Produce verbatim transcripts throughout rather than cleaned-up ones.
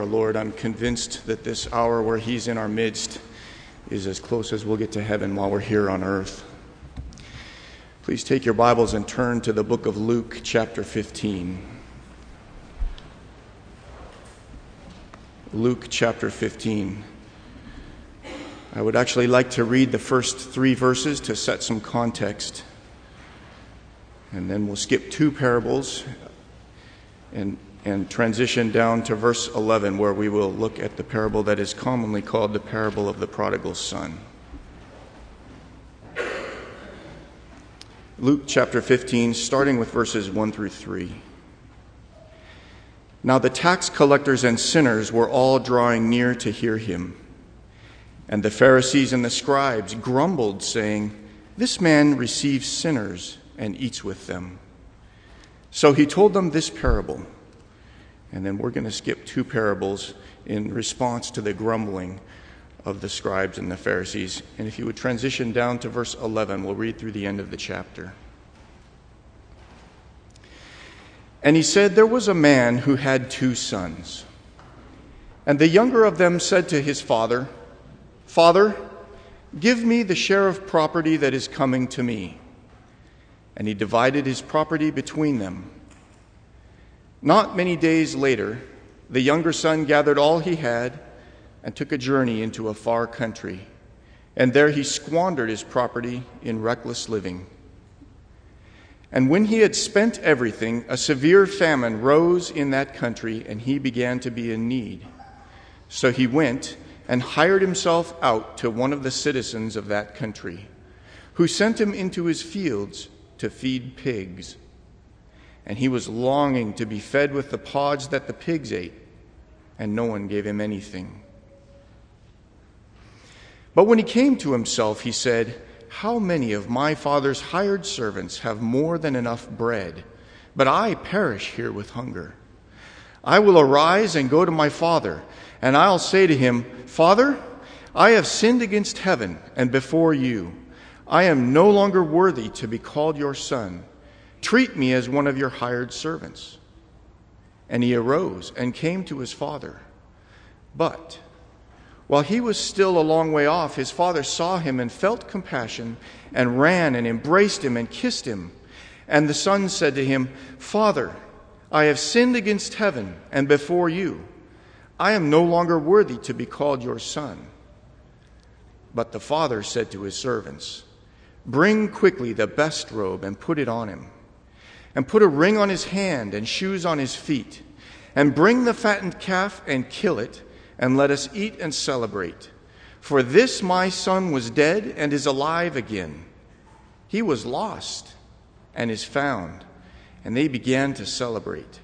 Lord, I'm convinced that this hour where he's in our midst is as close as we'll get to heaven while we're here on earth. Please take your Bibles and turn to the book of Luke, chapter fifteen. Luke, chapter fifteen. I would actually like to read the first three verses to set some context. And then we'll skip two parables and and transition down to verse eleven, where we will look at the parable that is commonly called the parable of the prodigal son. Luke chapter fifteen, starting with verses one through three. Now the tax collectors and sinners were all drawing near to hear him. And the Pharisees and the scribes grumbled, saying, "This man receives sinners and eats with them." So he told them this parable. And then we're going to skip two parables in response to the grumbling of the scribes and the Pharisees. And if you would transition down to verse eleven, we'll read through the end of the chapter. And he said, "There was a man who had two sons. And the younger of them said to his father, 'Father, give me the share of property that is coming to me.' And he divided his property between them. Not many days later, the younger son gathered all he had and took a journey into a far country, and there he squandered his property in reckless living. And when he had spent everything, a severe famine rose in that country, and he began to be in need. So he went and hired himself out to one of the citizens of that country, who sent him into his fields to feed pigs. And he was longing to be fed with the pods that the pigs ate, and no one gave him anything. But when he came to himself, he said, 'How many of my father's hired servants have more than enough bread, but I perish here with hunger? I will arise and go to my father, and I'll say to him, Father, I have sinned against heaven and before you. I am no longer worthy to be called your son. Treat me as one of your hired servants.' And he arose and came to his father. But while he was still a long way off, his father saw him and felt compassion and ran and embraced him and kissed him. And the son said to him, 'Father, I have sinned against heaven and before you. I am no longer worthy to be called your son.' But the father said to his servants, 'Bring quickly the best robe and put it on him, and put a ring on his hand and shoes on his feet, and bring the fattened calf and kill it, and let us eat and celebrate. For this my son was dead and is alive again. He was lost and is found.' And they began to celebrate.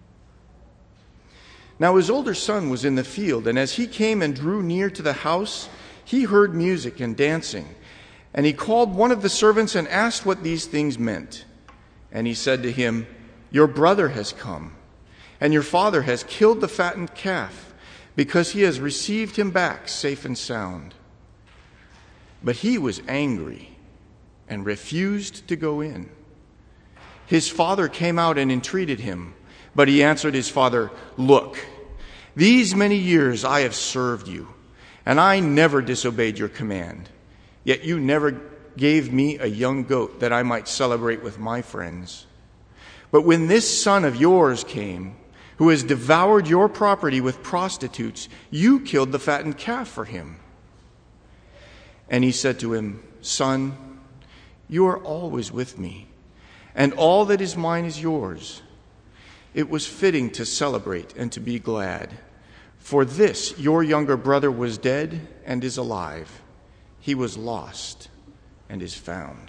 Now his older son was in the field, and as he came and drew near to the house, he heard music and dancing. And he called one of the servants and asked what these things meant. And he said to him, 'Your brother has come, and your father has killed the fattened calf, because he has received him back safe and sound.' But he was angry and refused to go in. His father came out and entreated him, but he answered his father, 'Look, these many years I have served you, and I never disobeyed your command. Yet you never gave me a young goat that I might celebrate with my friends. But when this son of yours came, who has devoured your property with prostitutes, you killed the fattened calf for him.' And he said to him, 'Son, you are always with me, and all that is mine is yours. It was fitting to celebrate and to be glad. For this your younger brother was dead and is alive. He was lost and is found.'"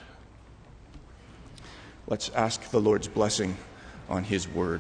Let's ask the Lord's blessing on his word.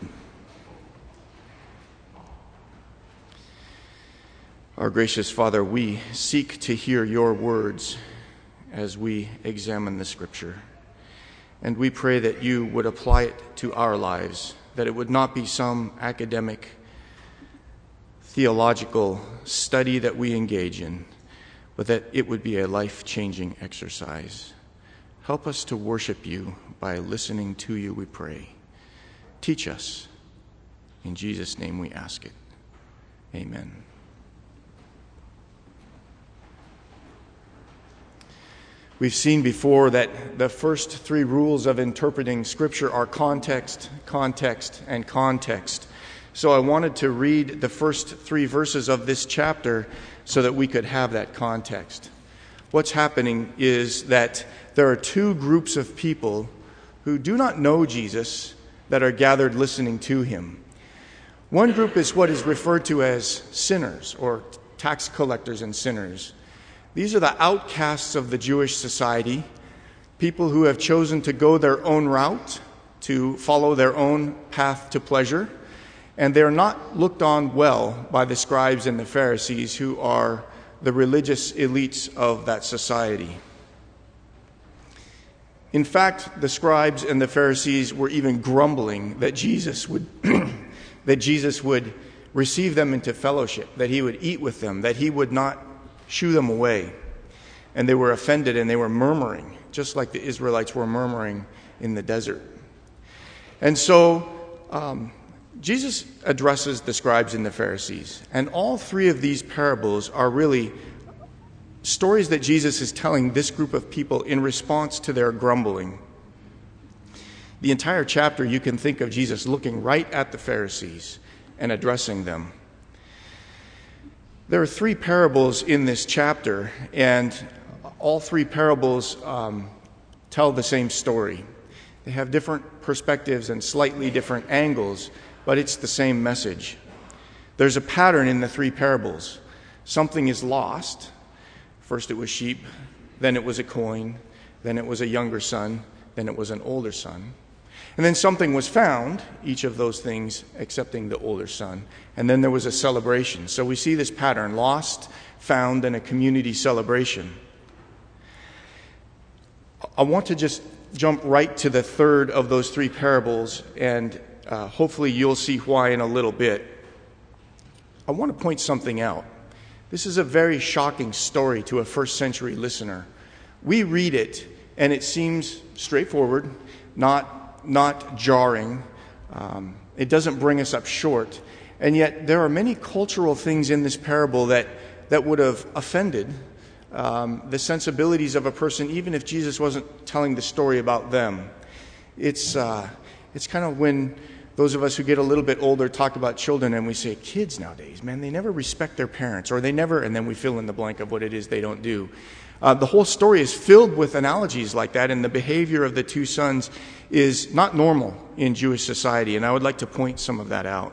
Our gracious Father, we seek to hear your words as we examine the Scripture. And we pray that you would apply it to our lives, that it would not be some academic, theological study that we engage in, but that it would be a life-changing exercise. Help us to worship you by listening to you, we pray. Teach us. In Jesus' name we ask it. Amen. We've seen before that the first three rules of interpreting Scripture are context, context, and context. So I wanted to read the first three verses of this chapter so that we could have that context. What's happening is that there are two groups of people who do not know Jesus that are gathered listening to him. One group is what is referred to as sinners, or tax collectors and sinners. These are the outcasts of the Jewish society, people who have chosen to go their own route, to follow their own path to pleasure, and they're not looked on well by the scribes and the Pharisees, who are the religious elites of that society. In fact, the scribes and the Pharisees were even grumbling that Jesus would that Jesus would receive them into fellowship, that he would eat with them, that he would not shoo them away. And they were offended and they were murmuring, just like the Israelites were murmuring in the desert. And so um, Jesus addresses the scribes and the Pharisees. And all three of these parables are really stories that Jesus is telling this group of people in response to their grumbling. The entire chapter, you can think of Jesus looking right at the Pharisees and addressing them. There are three parables in this chapter, and all three parables um, tell the same story. They have different perspectives and slightly different angles, but it's the same message. There's a pattern in the three parables. Something is lost. First it was sheep, then it was a coin, then it was a younger son, then it was an older son. And then something was found, each of those things excepting the older son. And then there was a celebration. So we see this pattern, lost, found, and a community celebration. I want to just jump right to the third of those three parables, and uh, hopefully you'll see why in a little bit. I want to point something out. This is a very shocking story to a first century listener. We read it, and it seems straightforward, not not jarring. Um, it doesn't bring us up short. And yet there are many cultural things in this parable that, that would have offended um, the sensibilities of a person, even if Jesus wasn't telling the story about them. It's, uh, it's kind of when those of us who get a little bit older talk about children and we say, kids nowadays, man, they never respect their parents, or they never, and then we fill in the blank of what it is they don't do. Uh, the whole story is filled with analogies like that, and the behavior of the two sons is not normal in Jewish society, and I would like to point some of that out.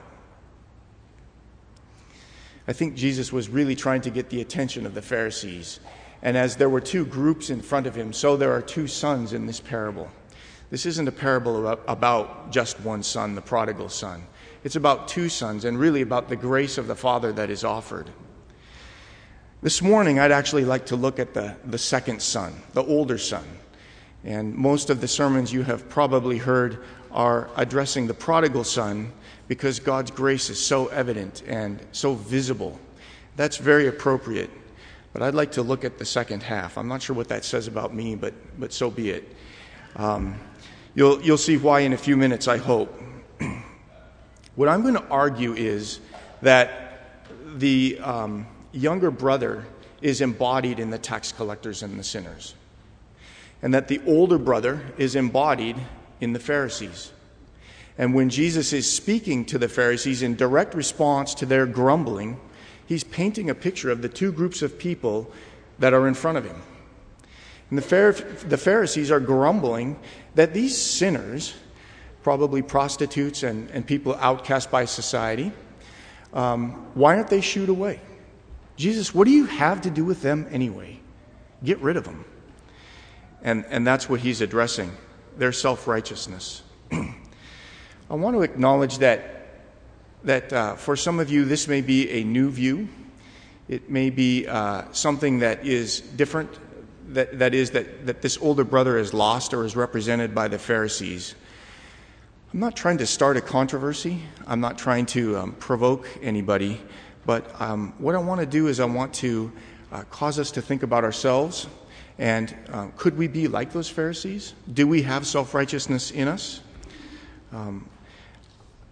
I think Jesus was really trying to get the attention of the Pharisees, and as there were two groups in front of him, so there are two sons in this parable. This isn't a parable about, about just one son, the prodigal son. It's about two sons, and really about the grace of the Father that is offered. This morning, I'd actually like to look at the, the second son, the older son. And most of the sermons you have probably heard are addressing the prodigal son because God's grace is so evident and so visible. That's very appropriate. But I'd like to look at the second half. I'm not sure what that says about me, but but so be it. Um, you'll you'll see why in a few minutes, I hope. What I'm going to argue is that the um, younger brother is embodied in the tax collectors and the sinners, and that the older brother is embodied in the Pharisees. And when Jesus is speaking to the Pharisees in direct response to their grumbling, he's painting a picture of the two groups of people that are in front of him. And the, the Pharisees are grumbling that these sinners, probably prostitutes and, and people outcast by society, um, why aren't they shooed away? Jesus, what do you have to do with them anyway? Get rid of them. And, and that's what he's addressing, their self-righteousness. I want to acknowledge that, that uh, for some of you, this may be a new view. It may be uh, something that is different, that, that is that, that this older brother is lost or is represented by the Pharisees. I'm not trying to start a controversy. I'm not trying to um, provoke anybody. But um, what I want to do is I want to uh, cause us to think about ourselves. And um, could we be like those Pharisees? Do we have self-righteousness in us? Um,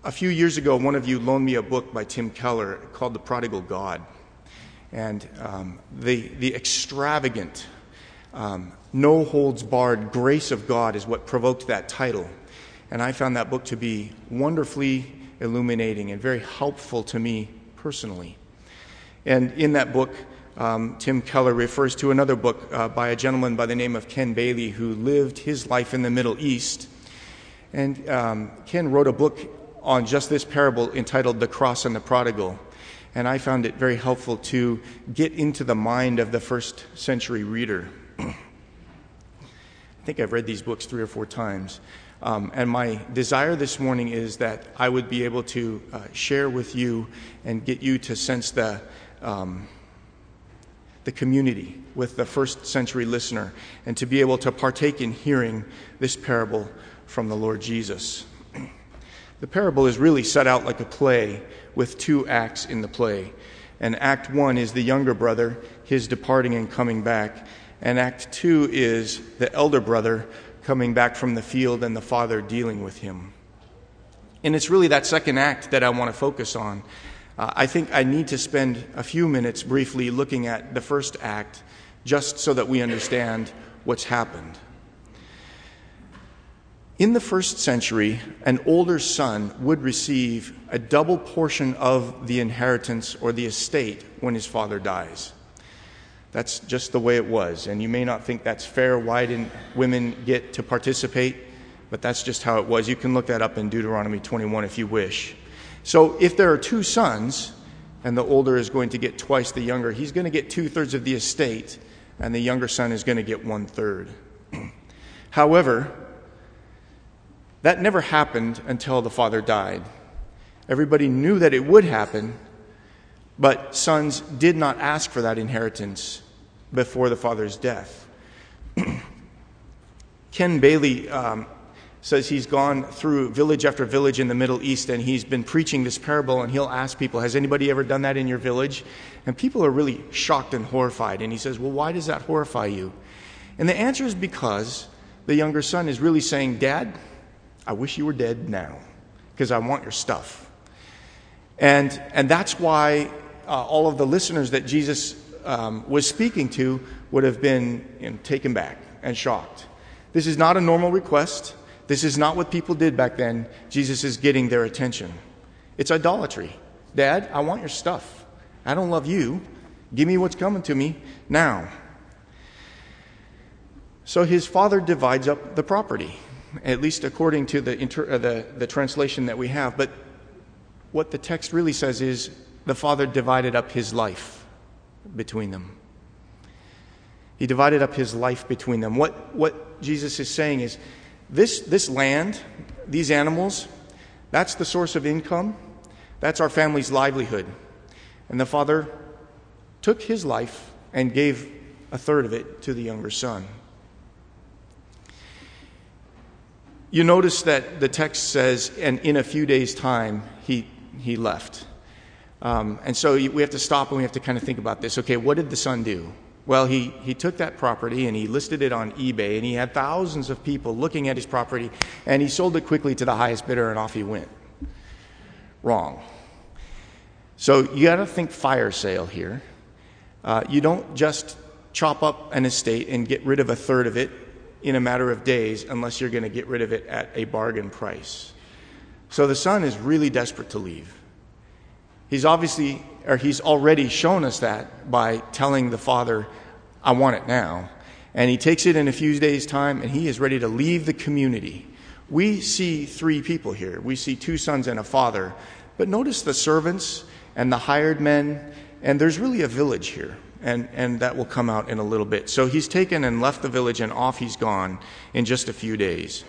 A few years ago, one of you loaned me a book by Tim Keller called The Prodigal God. And um, the, the extravagant, um, no-holds-barred grace of God is what provoked that title. And I found that book to be wonderfully illuminating and very helpful to me personally. And in that book, um, Tim Keller refers to another book uh, by a gentleman by the name of Ken Bailey, who lived his life in the Middle East. And um, Ken wrote a book on just this parable entitled The Cross and the Prodigal. And I found it very helpful to get into the mind of the first century reader. I think I've read these books three or four times. Um, and my desire this morning is that I would be able to uh, share with you and get you to sense the, um, the community with the first century listener, and to be able to partake in hearing this parable from the Lord Jesus. The parable is really set out like a play with two acts in the play. And act one is the younger brother, his departing and coming back. And act two is the elder brother coming back from the field and the father dealing with him. And it's really that second act that I want to focus on. Uh, I think I need to spend a few minutes briefly looking at the first act just so that we understand what's happened. In the first century, an older son would receive a double portion of the inheritance or the estate when his father dies. That's just the way it was. And you may not think that's fair. Why didn't women get to participate? But that's just how it was. You can look that up in Deuteronomy twenty-one if you wish. So if there are two sons, and the older is going to get twice the younger, he's going to get two-thirds of the estate, and the younger son is going to get one-third. However, that never happened until the father died. Everybody knew that it would happen, but sons did not ask for that inheritance before the father's death. Ken Bailey um, says he's gone through village after village in the Middle East, and he's been preaching this parable, and he'll ask people, has anybody ever done that in your village? And people are really shocked and horrified. And he says, well, why does that horrify you? And the answer is because the younger son is really saying, Dad, I wish you were dead now, because I want your stuff. And and that's why uh, all of the listeners that Jesus um, was speaking to would have been you know, taken back and shocked. This is not a normal request. This is not what people did back then. Jesus is getting their attention. It's idolatry. Dad, I want your stuff. I don't love you. Give me what's coming to me now. So his father divides up the property, at least according to the, inter, uh, the the translation that we have. But what the text really says is the father divided up his life between them. He divided up his life between them. What what Jesus is saying is this this land, these animals, that's the source of income. That's our family's livelihood. And the father took his life and gave a third of it to the younger son. You notice that the text says, and in a few days' time, he he left. Um, and so we have to stop and we have to kind of think about this. Okay, what did the son do? Well, he, he took that property and he listed it on eBay, and he had thousands of people looking at his property, and he sold it quickly to the highest bidder, and off he went. Wrong. So you got to think fire sale here. Uh, you don't just chop up an estate and get rid of a third of it in a matter of days unless you're going to get rid of it at a bargain price. So the son is really desperate to leave. He's obviously, or he's already shown us that by telling the father, I want it now. And he takes it in a few days' time, and he is ready to leave the community. We see three people here. We see two sons and a father. But notice the servants and the hired men, and there's really a village here. And, and that will come out in a little bit. So he's taken and left the village, and off he's gone in just a few days.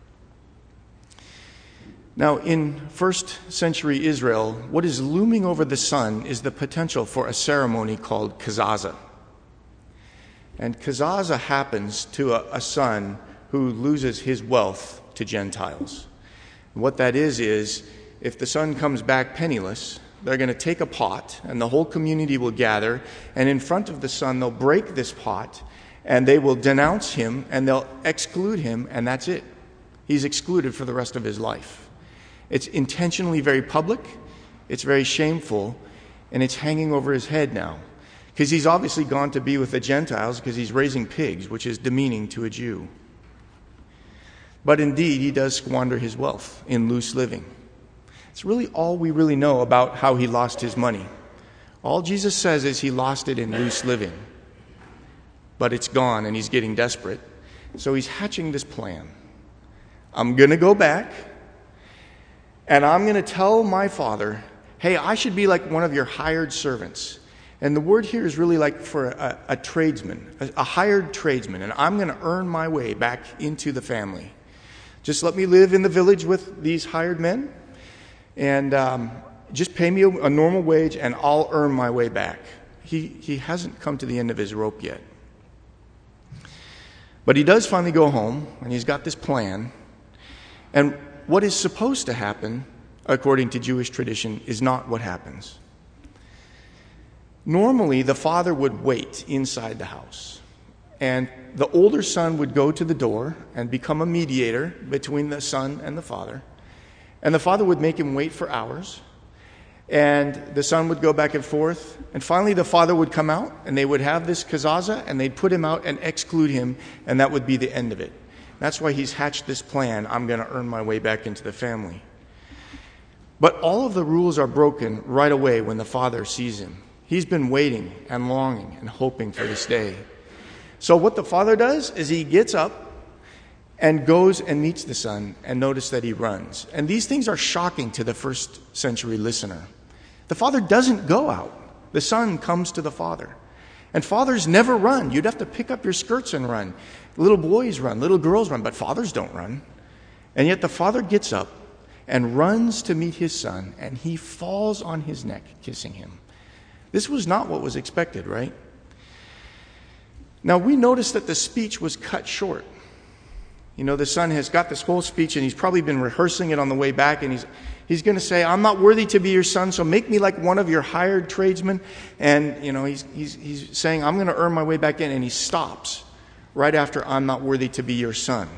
Now, in first century Israel, what is looming over the sun is the potential for a ceremony called kazaza. And kazaza happens to a, a son who loses his wealth to Gentiles. And what that is, is if the son comes back penniless, they're going to take a pot, and the whole community will gather, and in front of the son, they'll break this pot, and they will denounce him, and they'll exclude him, and that's it. He's excluded for the rest of his life. It's intentionally very public, it's very shameful, and it's hanging over his head now. Because he's obviously gone to be with the Gentiles because he's raising pigs, which is demeaning to a Jew. But indeed, he does squander his wealth in loose living. It's really all we really know about how he lost his money. All Jesus says is he lost it in loose living. But it's gone and he's getting desperate. So he's hatching this plan. I'm going to go back and I'm going to tell my father, hey, I should be like one of your hired servants. And the word here is really like for a, a tradesman, a, a hired tradesman. And I'm going to earn my way back into the family. Just let me live in the village with these hired men. And um, just pay me a, a normal wage and I'll earn my way back. He, he hasn't come to the end of his rope yet. But he does finally go home and he's got this plan. And what is supposed to happen, according to Jewish tradition, is not what happens. Normally, the father would wait inside the house. And the older son would go to the door and become a mediator between the son and the father. And the father would make him wait for hours. And the son would go back and forth. And finally, the father would come out, and they would have this kazaza, and they'd put him out and exclude him, and that would be the end of it. That's why he's hatched this plan. I'm going to earn my way back into the family. But all of the rules are broken right away when the father sees him. He's been waiting and longing and hoping for this day. So what the father does is he gets up and goes and meets the son, and notice that he runs. And these things are shocking to the first century listener. The father doesn't go out. The son comes to the father. And fathers never run. You'd have to pick up your skirts and run. Little boys run, little girls run, but fathers don't run. And yet the father gets up and runs to meet his son, and he falls on his neck, kissing him. This was not what was expected, right? Now, we notice that the speech was cut short. You know, the son has got this whole speech, and he's probably been rehearsing it on the way back, and he's he's going to say, I'm not worthy to be your son, so make me like one of your hired tradesmen. And, you know, he's he's he's saying, I'm going to earn my way back in, and he stops right after, I'm not worthy to be your son.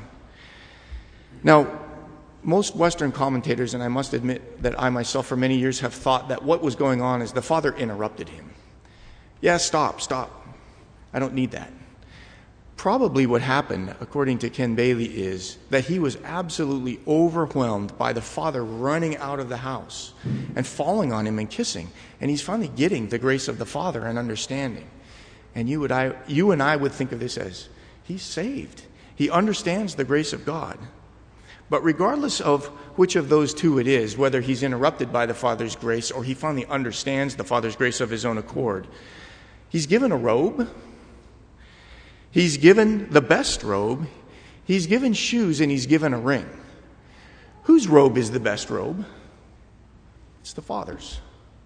Now, most Western commentators, and I must admit that I myself for many years have thought that what was going on is the father interrupted him. Yeah, stop, stop. I don't need that. Probably what happened, according to Ken Bailey, is that he was absolutely overwhelmed by the father running out of the house and falling on him and kissing. And he's finally getting the grace of the father and understanding. And you, would, I, you and I would think of this as, he's saved. He understands the grace of God. But regardless of which of those two it is, whether he's interrupted by the Father's grace or he finally understands the Father's grace of his own accord, he's given a robe. He's given the best robe. He's given shoes, and he's given a ring. Whose robe is the best robe? It's the Father's.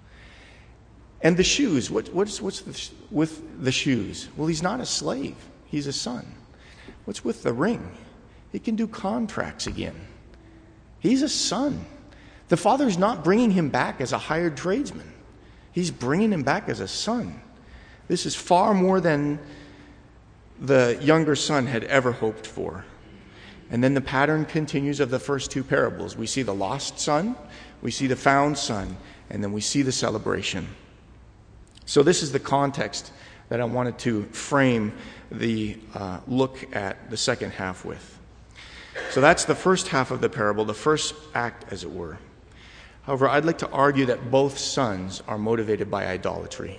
And the shoes, what, what's, what's the, with the shoes? Well, he's not a slave. He's a son. What's with the ring? He can do contracts again. He's a son. The father's not bringing him back as a hired tradesman. He's bringing him back as a son. This is far more than the younger son had ever hoped for. And then the pattern continues of the first two parables. We see the lost son, we see the found son, and then we see the celebration. So this is the context that I wanted to frame the uh, look at the second half with. So that's the first half of the parable, the first act, as it were. However, I'd like to argue that both sons are motivated by idolatry.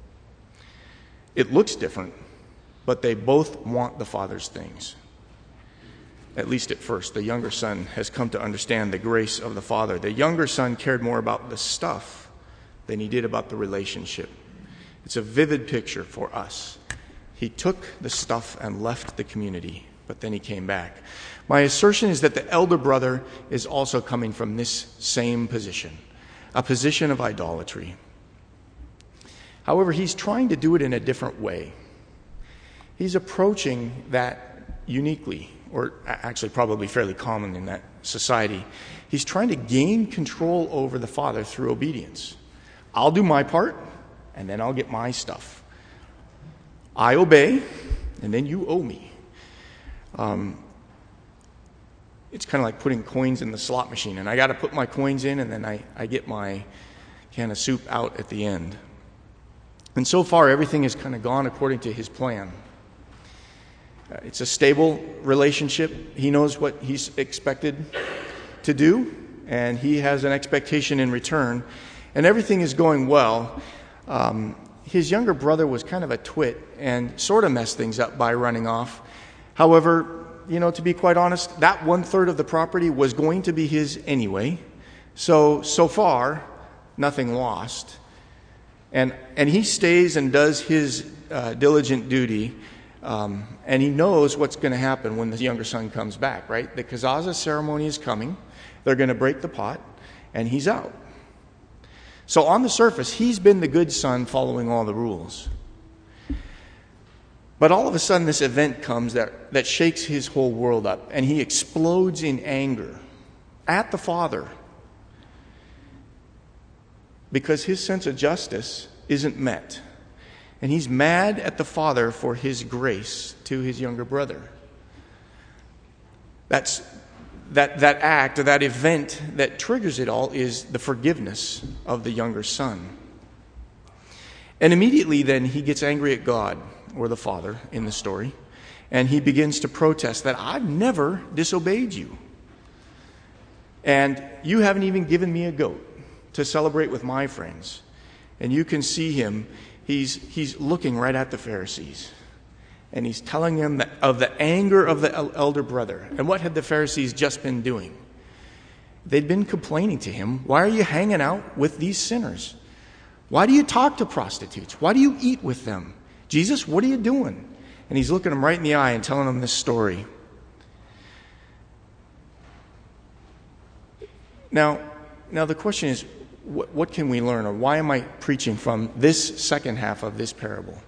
It looks different, but they both want the father's things. At least at first, the younger son has come to understand the grace of the father. The younger son cared more about the stuff than he did about the relationship. It's a vivid picture for us. He took the stuff and left the community, but then he came back. My assertion is that the elder brother is also coming from this same position, a position of idolatry. However, he's trying to do it in a different way. He's approaching that uniquely, or actually probably fairly common in that society. He's trying to gain control over the father through obedience. I'll do my part, and then I'll get my stuff. I obey, and then you owe me. Um, it's kind of like putting coins in the slot machine. And I got to put my coins in, and then I, I get my can of soup out at the end. And so far, everything has kind of gone according to his plan. Uh, it's a stable relationship. He knows what he's expected to do, and he has an expectation in return. And everything is going well. Um, his younger brother was kind of a twit and sort of messed things up by running off. However, you know, to be quite honest, that one-third of the property was going to be his anyway. So, so far, nothing lost. And and he stays and does his uh, diligent duty, um, and he knows what's going to happen when the younger son comes back, right? The kazaza ceremony is coming. They're going to break the pot, and he's out. So on the surface, he's been the good son following all the rules. But all of a sudden, this event comes that, that shakes his whole world up, and he explodes in anger at the father because his sense of justice isn't met. And he's mad at the father for his grace to his younger brother. That's that that act or that event that triggers it all is the forgiveness of the younger son. And immediately then he gets angry at God, or the father in the story, and he begins to protest that I've never disobeyed you. And you haven't even given me a goat to celebrate with my friends. And you can see him, he's he's looking right at the Pharisees. And he's telling them that of the anger of the elder brother. And what had the Pharisees just been doing? They'd been complaining to him, why are you hanging out with these sinners? Why do you talk to prostitutes? Why do you eat with them? Jesus, what are you doing? And he's looking them right in the eye and telling them this story. Now, now the question is, what, what can we learn, or why am I preaching from this second half of this parable?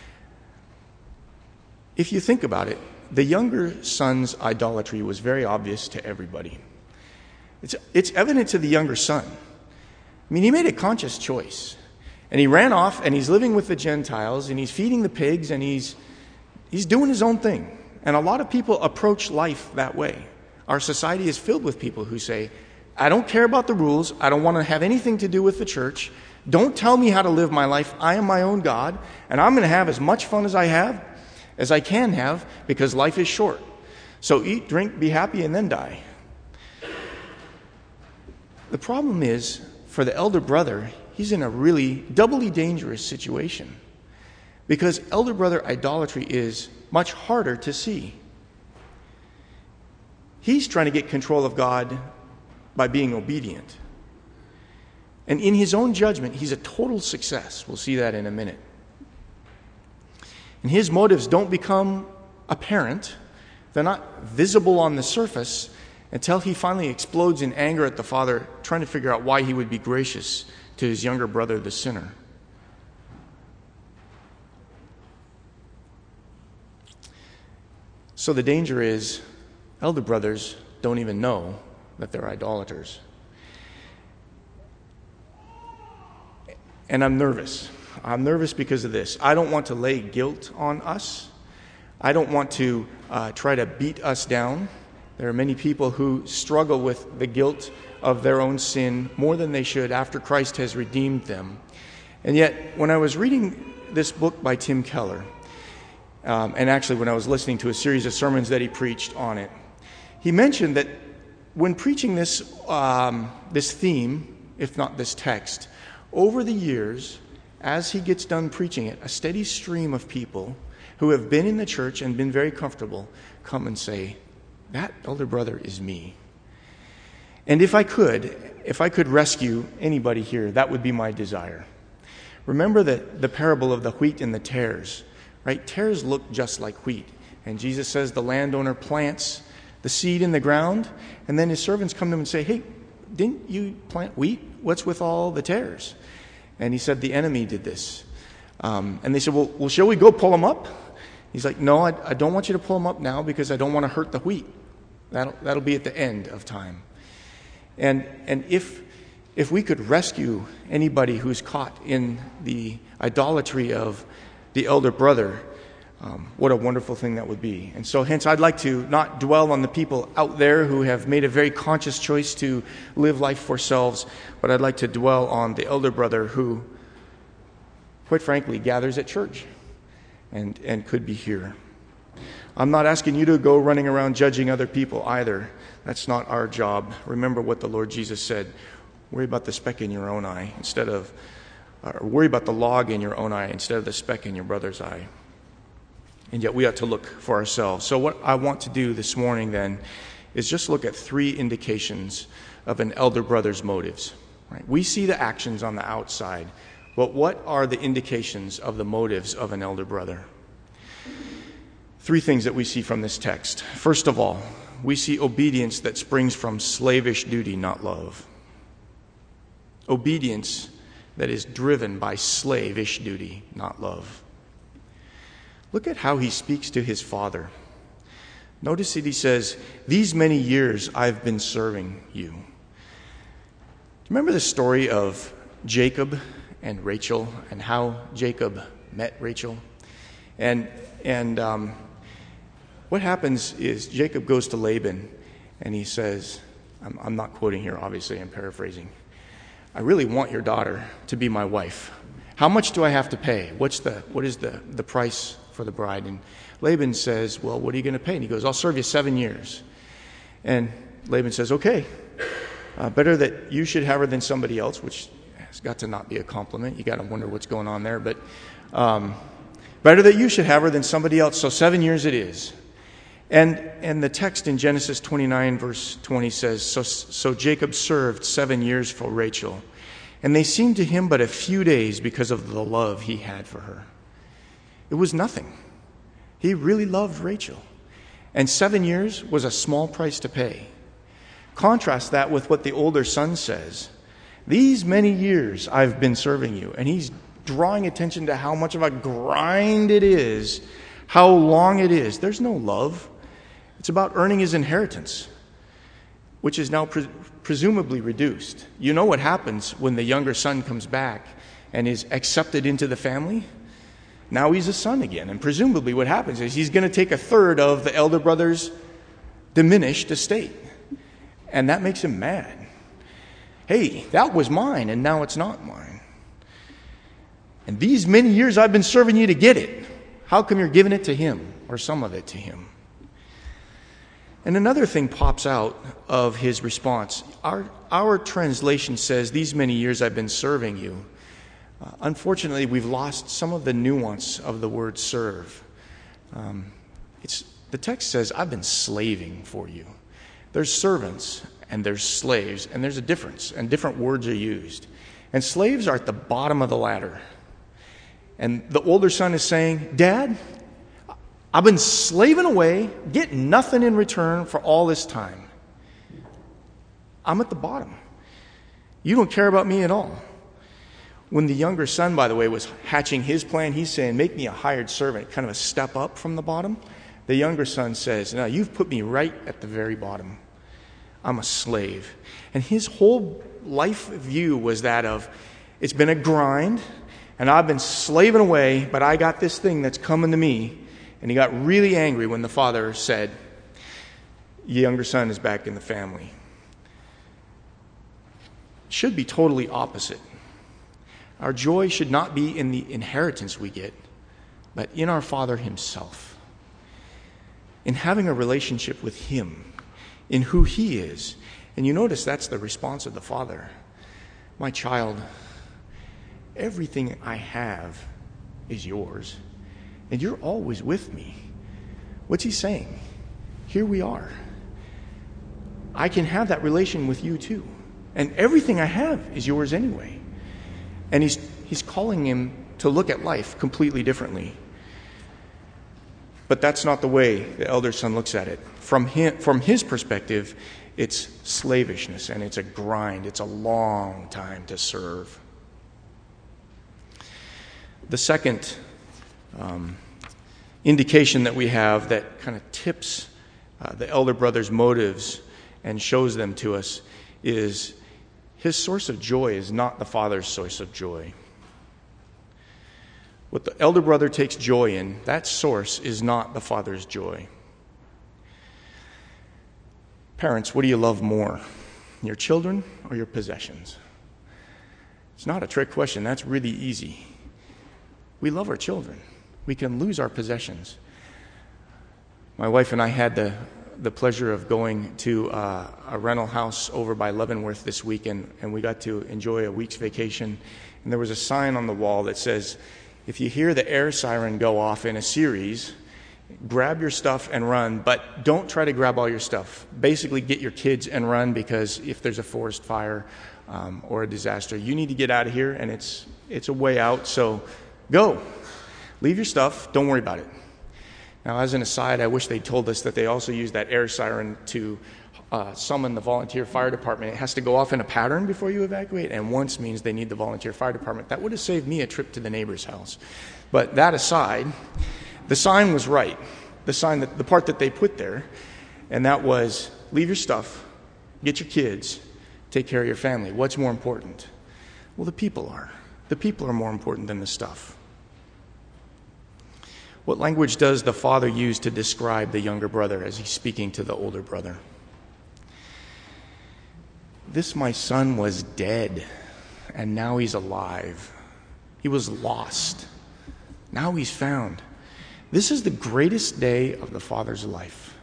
If you think about it, the younger son's idolatry was very obvious to everybody. It's, it's evident to the younger son. I mean, he made a conscious choice. And he ran off, and he's living with the Gentiles, and he's feeding the pigs, and he's he's doing his own thing. And a lot of people approach life that way. Our society is filled with people who say, I don't care about the rules. I don't want to have anything to do with the church. Don't tell me how to live my life. I am my own God, and I'm going to have as much fun as I have, as I can have, because life is short. So eat, drink, be happy, and then die. The problem is, for the elder brother, he's in a really doubly dangerous situation, because elder brother idolatry is much harder to see. He's trying to get control of God by being obedient. And in his own judgment, he's a total success. We'll see that in a minute. And his motives don't become apparent. They're not visible on the surface until he finally explodes in anger at the father, trying to figure out why he would be gracious to his younger brother, the sinner. So the danger is, elder brothers don't even know that they're idolaters. And I'm nervous. I'm nervous because of this. I don't want to lay guilt on us. I don't want to uh, try to beat us down. There are many people who struggle with the guilt of their own sin more than they should after Christ has redeemed them. And yet, when I was reading this book by Tim Keller, um, and actually when I was listening to a series of sermons that he preached on it, he mentioned that when preaching this um, this theme, if not this text, over the years, as he gets done preaching it, a steady stream of people who have been in the church and been very comfortable come and say, that elder brother is me. And if I could, if I could rescue anybody here, that would be my desire. Remember the, the parable of the wheat and the tares, right? Tares look just like wheat. And Jesus says the landowner plants the seed in the ground, and then his servants come to him and say, hey, didn't you plant wheat? What's with all the tares? And he said, the enemy did this. Um, and they said, well, well, shall we go pull them up? He's like, no, I, I don't want you to pull them up now because I don't want to hurt the wheat. That'll, that'll be at the end of time. And and if if we could rescue anybody who's caught in the idolatry of the elder brother, Um, what a wonderful thing that would be. And so hence I'd like to not dwell on the people out there who have made a very conscious choice to live life for selves, but I'd like to dwell on the elder brother who, quite frankly, gathers at church and, and could be here. I'm not asking you to go running around judging other people either. That's not our job. Remember what the Lord Jesus said. Worry about the speck in your own eye instead of, or worry about the log in your own eye instead of the speck in your brother's eye. And yet we ought to look for ourselves. So what I want to do this morning then is just look at three indications of an elder brother's motives. Right? We see the actions on the outside, but what are the indications of the motives of an elder brother? Three things that we see from this text. First of all, we see obedience that springs from slavish duty, not love. Obedience that is driven by slavish duty, not love. Look at how he speaks to his father. Notice that he says, "These many years I've been serving you." Do you remember the story of Jacob and Rachel and how Jacob met Rachel? And and um, what happens is Jacob goes to Laban and he says, I'm, I'm not quoting here, obviously, I'm paraphrasing. "I really want your daughter to be my wife. How much do I have to pay? What's the what is the, the price for the bride?" And Laban says, "Well, what are you going to pay?" And he goes, "I'll serve you seven years. And Laban says, "Okay, uh, better that you should have her than somebody else," which has got to not be a compliment. You got to wonder what's going on there. But um, better that you should have her than somebody else. So seven years it is. And and the text in Genesis twenty-nine, verse twenty says, so, so Jacob served seven years for Rachel, and they seemed to him but a few days because of the love he had for her. It was nothing. He really loved Rachel. And seven years was a small price to pay. Contrast that with what the older son says. "These many years I've been serving you." And he's drawing attention to how much of a grind it is, how long it is. There's no love. It's about earning his inheritance, which is now pre- presumably reduced. You know what happens when the younger son comes back and is accepted into the family? Now he's a son again. And presumably what happens is he's going to take a third of the elder brother's diminished estate. And that makes him mad. Hey, that was mine and now it's not mine. And these many years I've been serving you to get it. How come you're giving it to him or some of it to him? And another thing pops out of his response. Our, our translation says, "These many years I've been serving you." Uh, unfortunately, we've lost some of the nuance of the word serve. Um, it's, the text says, "I've been slaving for you." There's servants and there's slaves, and there's a difference, and different words are used. And slaves are at the bottom of the ladder. And the older son is saying, "Dad, I've been slaving away, getting nothing in return for all this time. I'm at the bottom. You don't care about me at all." When the younger son, by the way, was hatching his plan, he's saying, "Make me a hired servant," kind of a step up from the bottom. The younger son says, "No, you've put me right at the very bottom. I'm a slave." And his whole life view was that of, it's been a grind, and I've been slaving away, but I got this thing that's coming to me. And he got really angry when the father said, "The younger son is back in the family." It should be totally opposite. Our joy should not be in the inheritance we get, but in our Father himself. In having a relationship with him, in who he is. And you notice that's the response of the father. "My child, everything I have is yours, and you're always with me." What's he saying? Here we are. I can have that relation with you too. And everything I have is yours anyway. And he's he's calling him to look at life completely differently. But that's not the way the elder son looks at it. From him, from his perspective, it's slavishness and it's a grind. It's a long time to serve. The second um, indication that we have that kind of tips uh, the elder brother's motives and shows them to us is his source of joy is not the father's source of joy. What the elder brother takes joy in, that source is not the father's joy. Parents, what do you love more? Your children or your possessions? It's not a trick question. That's really easy. We love our children. We can lose our possessions. My wife and I had the, the pleasure of going to uh, a rental house over by Leavenworth this weekend, and we got to enjoy a week's vacation. And there was a sign on the wall that says, if you hear the air siren go off in a series, grab your stuff and run, but don't try to grab all your stuff. Basically, get your kids and run, because if there's a forest fire um, or a disaster, you need to get out of here, and it's it's a way out, so go. Leave your stuff. Don't worry about it. Now, as an aside, I wish they told us that they also use that air siren to uh, summon the volunteer fire department. It has to go off in a pattern before you evacuate, and once means they need the volunteer fire department. That would have saved me a trip to the neighbor's house. But that aside, the sign was right. The sign, that the part that they put there, and that was, leave your stuff, get your kids, take care of your family. What's more important? Well, the people are. The people are more important than the stuff. What language does the father use to describe the younger brother as he's speaking to the older brother? This my son was dead, and now he's alive. He was lost. Now he's found. This is the greatest day of the father's life.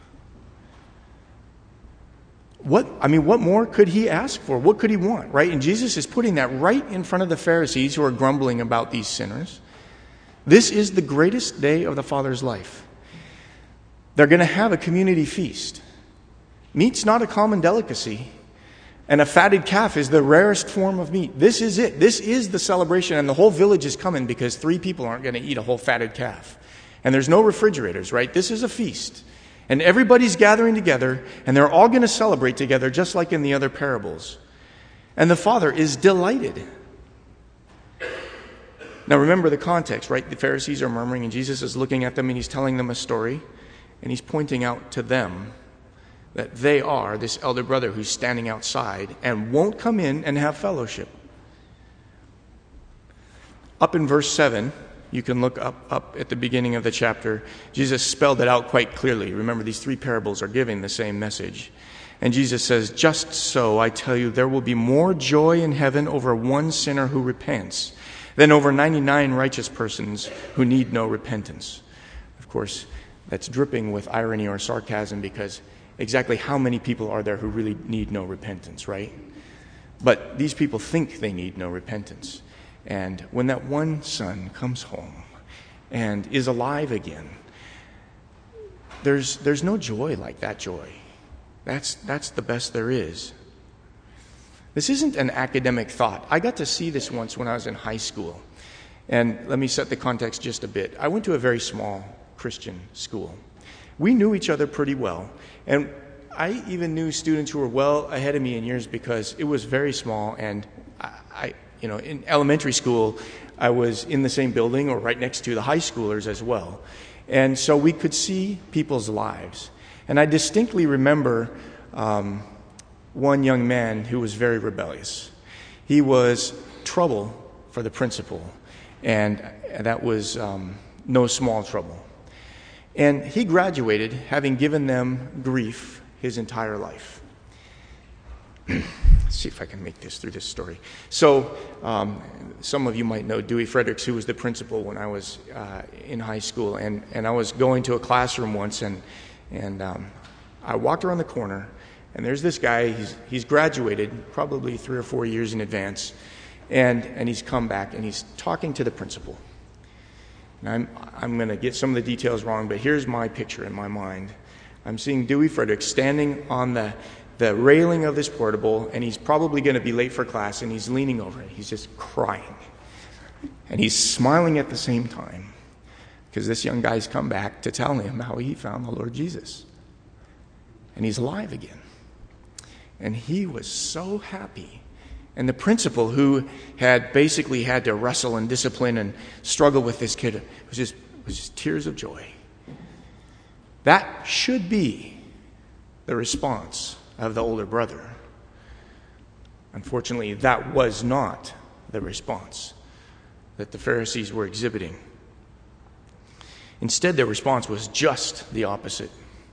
What, I mean, what more could he ask for? What could he want, right? And Jesus is putting that right in front of the Pharisees who are grumbling about these sinners. This is the greatest day of the father's life. They're going to have a community feast. Meat's not a common delicacy, and a fatted calf is the rarest form of meat. This is it. This is the celebration, and the whole village is coming because three people aren't going to eat a whole fatted calf. And there's no refrigerators, right? This is a feast. And everybody's gathering together, and they're all going to celebrate together, just like in the other parables. And the father is delighted. Now remember the context, right? The Pharisees are murmuring, and Jesus is looking at them, and he's telling them a story, and he's pointing out to them that they are this elder brother who's standing outside and won't come in and have fellowship. Up in verse seven, you can look up, up at the beginning of the chapter, Jesus spelled it out quite clearly. Remember, these three parables are giving the same message. And Jesus says, just so, I tell you, there will be more joy in heaven over one sinner who repents than over ninety-nine righteous persons who need no repentance. Of course, that's dripping with irony or sarcasm, because exactly how many people are there who really need no repentance, right? But these people think they need no repentance. And when that one son comes home and is alive again, there's there's no joy like that joy. That's that's the best there is. This isn't an academic thought. I got to see this once when I was in high school. And let me set the context just a bit. I went to a very small Christian school. We knew each other pretty well. And I even knew students who were well ahead of me in years because it was very small. And I, I you know, in elementary school, I was in the same building or right next to the high schoolers as well. And so we could see people's lives. And I distinctly remember um, one young man who was very rebellious. He was trouble for the principal, and that was um, no small trouble. And he graduated having given them grief his entire life. Let's see if I can make this through this story. So um, some of you might know Dewey Fredericks, who was the principal when I was uh, in high school, and, and I was going to a classroom once, and, and um, I walked around the corner, and there's this guy, he's, he's graduated probably three or four years in advance, and, and he's come back, and he's talking to the principal. And I'm, I'm going to get some of the details wrong, but here's my picture in my mind. I'm seeing Dewey Fredericks standing on the, the railing of this portable, and he's probably going to be late for class, and he's leaning over it. He's just crying. And he's smiling at the same time, because this young guy's come back to tell him how he found the Lord Jesus. And he's alive again. And he was so happy. And the principal, who had basically had to wrestle and discipline and struggle with this kid, was just, was just tears of joy. That should be the response of the older brother. Unfortunately, that was not the response that the Pharisees were exhibiting Instead, their response was just the opposite.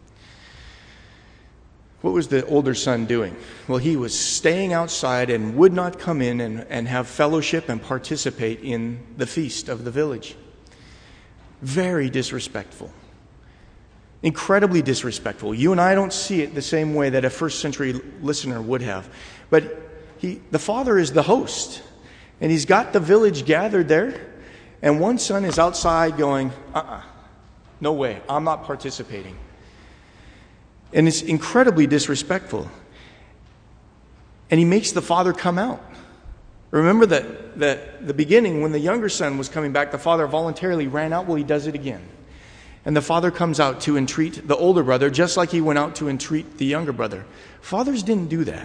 What was the older son doing? Well, he was staying outside and would not come in and, and have fellowship and participate in the feast of the village. Very disrespectful. Incredibly disrespectful. You and I don't see it the same way that a first century listener would have. But he, the father is the host, and he's got the village gathered there, and one son is outside going, uh-uh, no way, I'm not participating. And it's incredibly disrespectful. And he makes the father come out. Remember that, that the beginning, when the younger son was coming back, the father voluntarily ran out. Well, he does it again. And the father comes out to entreat the older brother, just like he went out to entreat the younger brother. Fathers didn't do that.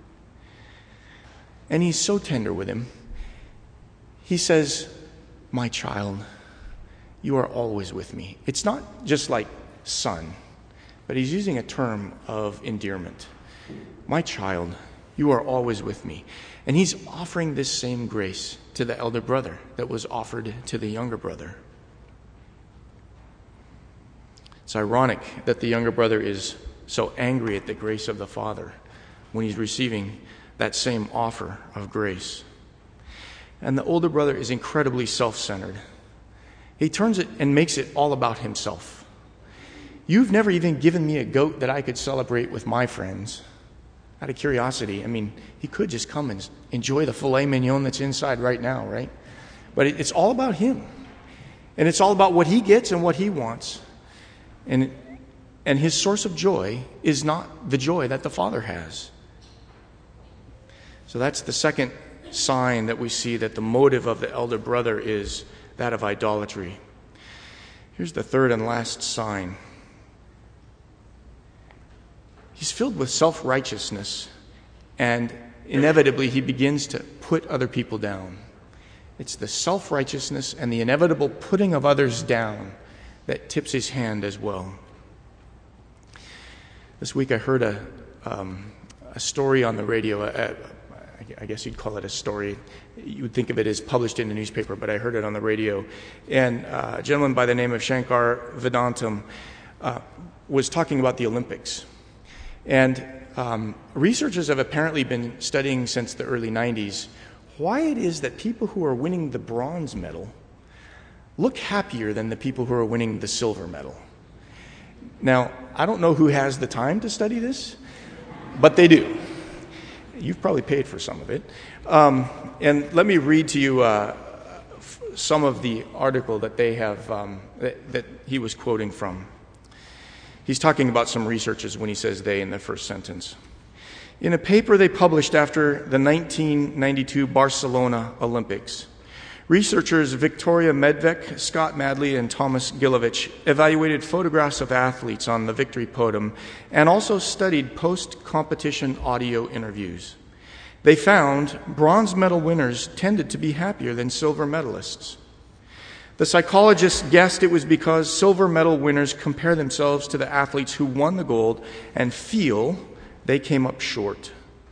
And he's so tender with him. He says, my child, you are always with me. It's not just like son, but he's using a term of endearment. My child, you are always with me. And he's offering this same grace to the elder brother that was offered to the younger brother. It's ironic that the younger brother is so angry at the grace of the father when he's receiving that same offer of grace. And the older brother is incredibly self-centered. He turns it and makes it all about himself. You've never even given me a goat that I could celebrate with my friends. Out of curiosity, I mean, he could just come and enjoy the filet mignon that's inside right now, right? But it's all about him. And it's all about what he gets and what he wants. And, and his source of joy is not the joy that the Father has. So that's the second sign that we see that the motive of the elder brother is that of idolatry. Here's the third and last sign. He's filled with self-righteousness, and inevitably he begins to put other people down. It's the self-righteousness and the inevitable putting of others down that tips his hand as well. This week I heard a um, a story on the radio. Uh, I guess you'd call it a story. You would think of it as published in the newspaper, but I heard it on the radio. And uh, a gentleman by the name of Shankar Vedantam uh, was talking about the Olympics. And um, researchers have apparently been studying since the early nineties why it is that people who are winning the bronze medal look happier than the people who are winning the silver medal. Now, I don't know who has the time to study this, but they do. You've probably paid for some of it. Um, and let me read to you uh, f- some of the article that they have, um, that, that he was quoting from. He's talking about some researchers when he says they in the first sentence. In a paper they published after the nineteen ninety-two Barcelona Olympics, researchers Victoria Medvec, Scott Madley, and Thomas Gilovich evaluated photographs of athletes on the victory podium and also studied post-competition audio interviews. They found bronze medal winners tended to be happier than silver medalists. The psychologists guessed it was because silver medal winners compare themselves to the athletes who won the gold and feel they came up short.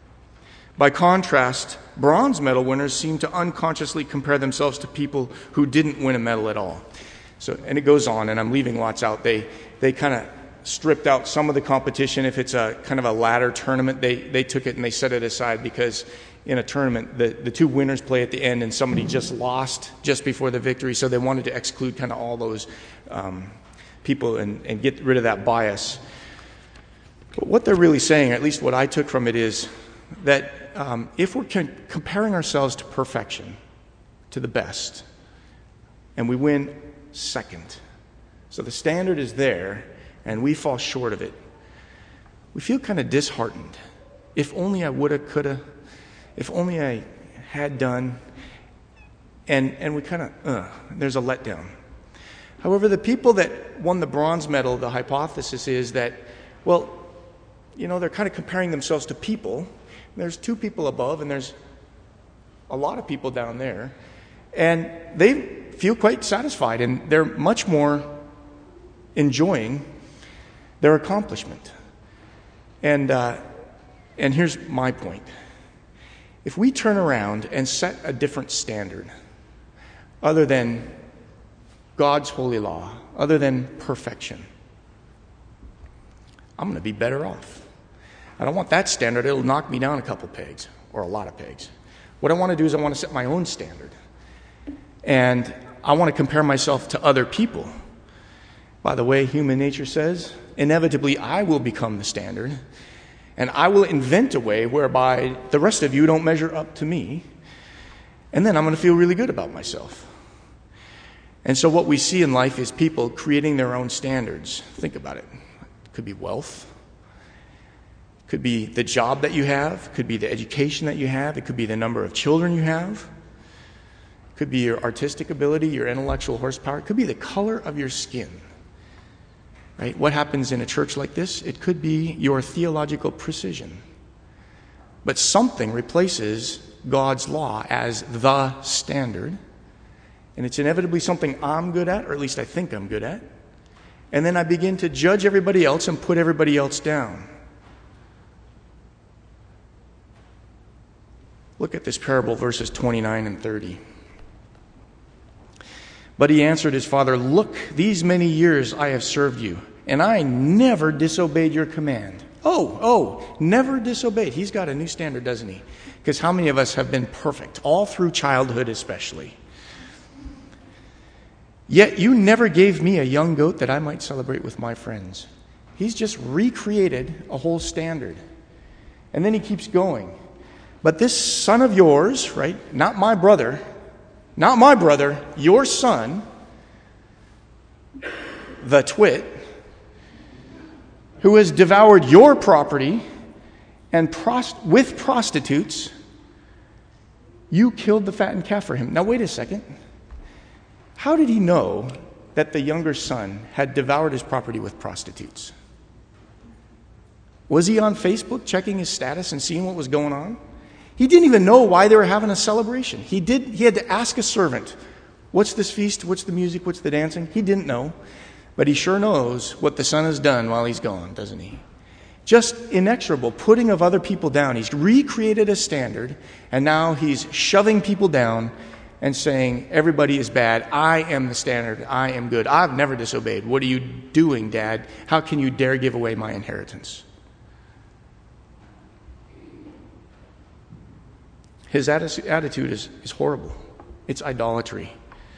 By contrast, bronze medal winners seem to unconsciously compare themselves to people who didn't win a medal at all. So, and it goes on, and I'm leaving lots out. They they kind of stripped out some of the competition. If it's a kind of a ladder tournament, they, they took it and they set it aside because in a tournament, the, the two winners play at the end and somebody just lost just before the victory. So they wanted to exclude kind of all those um, people and, and get rid of that bias. But what they're really saying, or at least what I took from it, is that um, if we're con- comparing ourselves to perfection, to the best, and we win second, so the standard is there, and we fall short of it, we feel kind of disheartened. If only I woulda, coulda, if only I had done, and, and we kind of, uh, there's a letdown. However, the people that won the bronze medal, the hypothesis is that, well, you know, they're kind of comparing themselves to people. There's two people above, and there's a lot of people down there. And they feel quite satisfied, and they're much more enjoying their accomplishment. And uh, and here's my point. If we turn around and set a different standard, other than God's holy law, other than perfection, I'm going to be better off. I don't want that standard. It'll knock me down a couple pegs, or a lot of pegs. What I want to do is I want to set my own standard. And I want to compare myself to other people. By the way, human nature says, inevitably I will become the standard, and I will invent a way whereby the rest of you don't measure up to me, and then I'm going to feel really good about myself. And so what we see in life is people creating their own standards. Think about it. It could be wealth. It could be the job that you have. It could be the education that you have. It could be the number of children you have. It could be your artistic ability, your intellectual horsepower. It could be the color of your skin. Right? What happens in a church like this? It could be your theological precision. But something replaces God's law as the standard. And it's inevitably something I'm good at, or at least I think I'm good at. And then I begin to judge everybody else and put everybody else down. Look at this parable, verses twenty-nine and thirty. But he answered his father, "Look, these many years I have served you, and I never disobeyed your command." Oh, oh, never disobeyed. He's got a new standard, doesn't he? Because how many of us have been perfect, all through childhood especially? Yet you never gave me a young goat that I might celebrate with my friends. He's just recreated a whole standard. And then he keeps going. But this son of yours, right, not my brother, not my brother, your son, the twit, who has devoured your property and prost- with prostitutes, you killed the fattened calf for him. Now wait a second. How did he know that the younger son had devoured his property with prostitutes? Was he on Facebook checking his status and seeing what was going on? He didn't even know why they were having a celebration. He did. He had to ask a servant, "What's this feast? What's the music? What's the dancing?" He didn't know. But he sure knows what the son has done while he's gone, doesn't he? Just inexorable, putting of other people down. He's recreated a standard, and now he's shoving people down and saying, everybody is bad. I am the standard. I am good. I've never disobeyed. What are you doing, Dad? How can you dare give away my inheritance? His attitude is, is horrible. It's idolatry.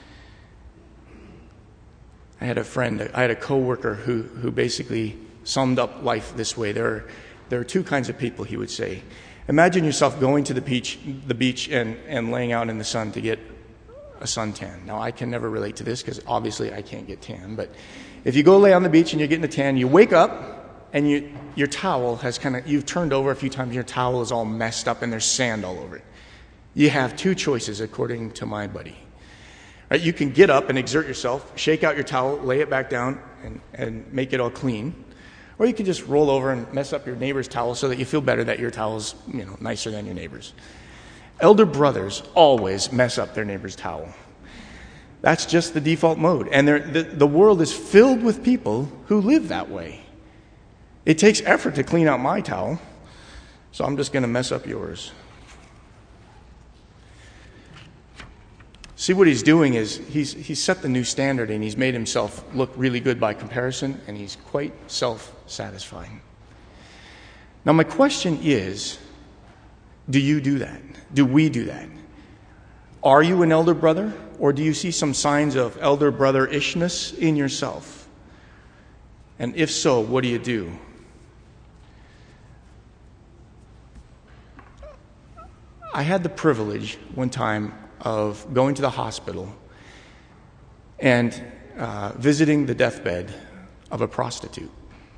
I had a friend, I had a coworker who who basically summed up life this way. There are, there are two kinds of people, he would say. Imagine yourself going to the beach, the beach and, and laying out in the sun to get a suntan. Now, I can never relate to this because obviously I can't get tan. But if you go lay on the beach and you're getting a tan, you wake up and you, your towel has kind of, you've turned over a few times, your towel is all messed up and there's sand all over it. You have two choices, according to my buddy. Right, you can get up and exert yourself, shake out your towel, lay it back down, and, and make it all clean. Or you can just roll over and mess up your neighbor's towel so that you feel better that your towel is, you know, nicer than your neighbor's. Elder brothers always mess up their neighbor's towel. That's just the default mode. And the, the world is filled with people who live that way. It takes effort to clean out my towel, so I'm just going to mess up yours. See, what he's doing is he's he's set the new standard and he's made himself look really good by comparison, and he's quite self-satisfying. Now, my question is, do you do that? Do we do that? Are you an elder brother, or do you see some signs of elder brother-ishness in yourself? And if so, what do you do? I had the privilege one time of going to the hospital and uh, visiting the deathbed of a prostitute.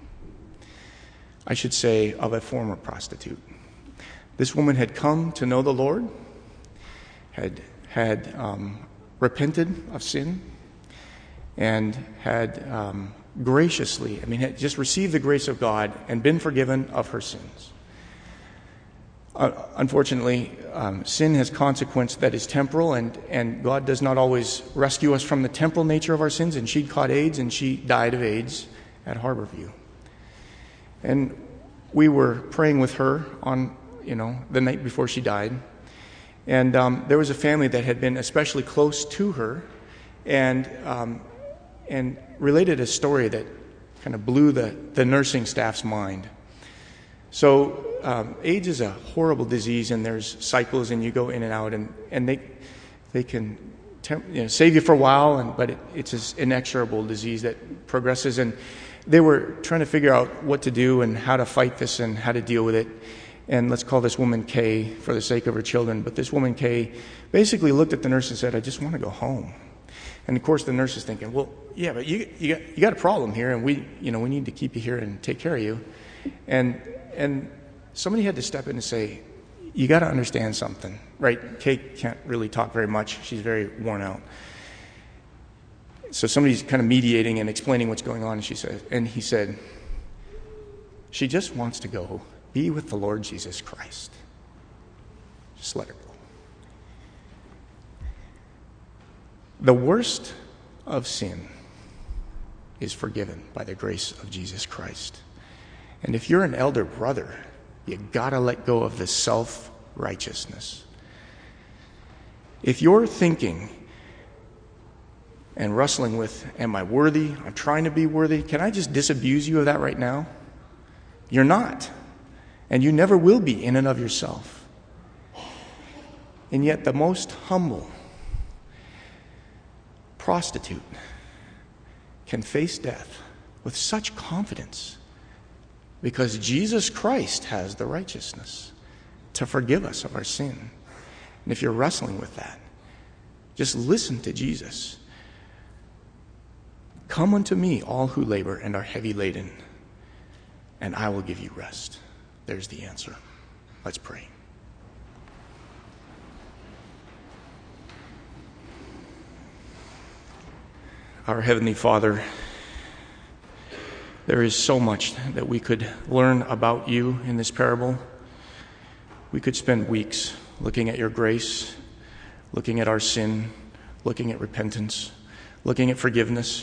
I should say, of a former prostitute. This woman had come to know the Lord, had had um, repented of sin, and had um, graciously, I mean, had just received the grace of God and been forgiven of her sins. Uh, unfortunately, um, sin has consequence that is temporal, and, and God does not always rescue us from the temporal nature of our sins, and she'd caught AIDS, and she died of AIDS at Harborview. And we were praying with her on, you know, the night before she died. And um, there was a family that had been especially close to her, and um, and related a story that kind of blew the, the nursing staff's mind. So um, AIDS is a horrible disease, and there's cycles, and you go in and out, and, and they they can temp, you know, save you for a while, and but it, it's an inexorable disease that progresses. And they were trying to figure out what to do and how to fight this and how to deal with it. And let's call this woman Kay for the sake of her children. But this woman Kay basically looked at the nurse and said, "I just want to go home." And of course, the nurse is thinking, "Well, yeah, but you you got you got a problem here, and we you know we need to keep you here and take care of you." And and somebody had to step in and say, "You got to understand something, right?" Kay can't really talk very much; she's very worn out. So somebody's kind of mediating and explaining what's going on, and she said, and he said, "She just wants to go be with the Lord Jesus Christ. Just let her go." The worst of sin is forgiven by the grace of Jesus Christ. And if you're an elder brother, you gotta let go of this self-righteousness. If you're thinking and wrestling with, am I worthy? I'm trying to be worthy. Can I just disabuse you of that right now? You're not. And you never will be in and of yourself. And yet the most humble prostitute can face death with such confidence because Jesus Christ has the righteousness to forgive us of our sin. And if you're wrestling with that, just listen to Jesus. "Come unto me, all who labor and are heavy laden, and I will give you rest." There's the answer. Let's pray. Our Heavenly Father, there is so much that we could learn about you in this parable. We could spend weeks looking at your grace, looking at our sin, looking at repentance, looking at forgiveness.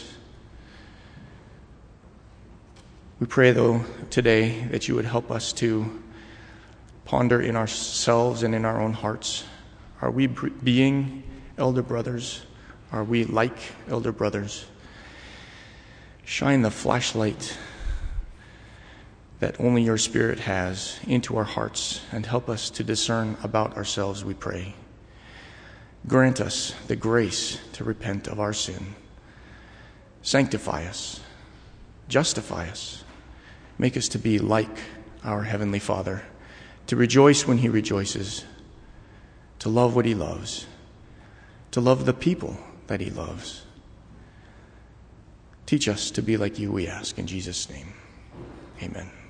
We pray, though, today that you would help us to ponder in ourselves and in our own hearts. Are we being elder brothers? Are we like elder brothers? Shine the flashlight that only your Spirit has into our hearts and help us to discern about ourselves, we pray. Grant us the grace to repent of our sin. Sanctify us. Justify us. Make us to be like our Heavenly Father, to rejoice when he rejoices, to love what he loves, to love the people that he loves. Teach us to be like you, we ask, in Jesus' name. Amen.